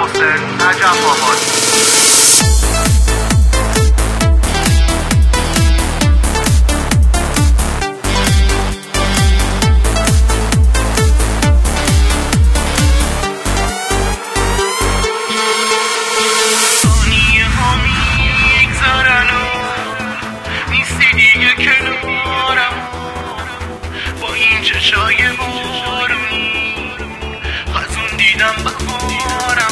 حسین نجف آباد. چشای بارونی خزون دیدم بهارم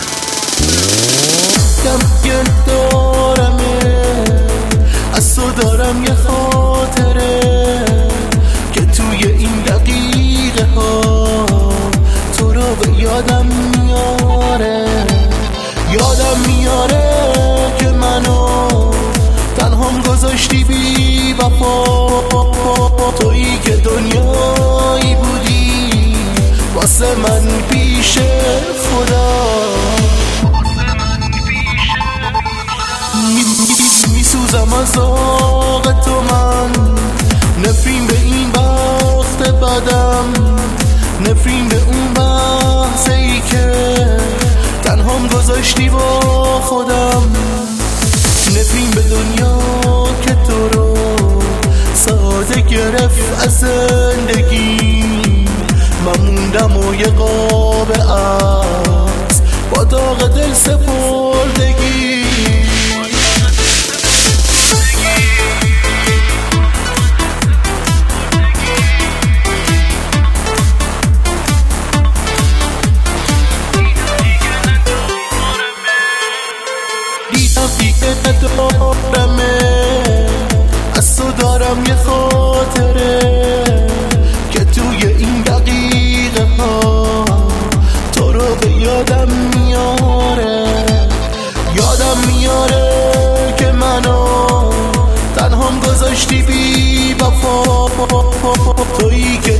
کم دارمه از تو دارم یه خاطره که توی این دقیقه ها تو رو به یادم میاره که منو تنهام گذاشتی بی وفا تویی که دنیایی بودی واسه من پیش خدا میسوزم از ذوق تو من نفرین به این بخت بدم نفرین به اون بحثی که تنهام گذاشتی با خودم نفرین به دنیا که تو رو ساده گرفت از زندگی من موندم و یه قاب عکس با داغ دل سپردگی ندارمه از تو دارم یه خاطره که توی این دقیقه ها تو رو به یادم میاره که منو تنهام گذاشتی بی وفا تویی که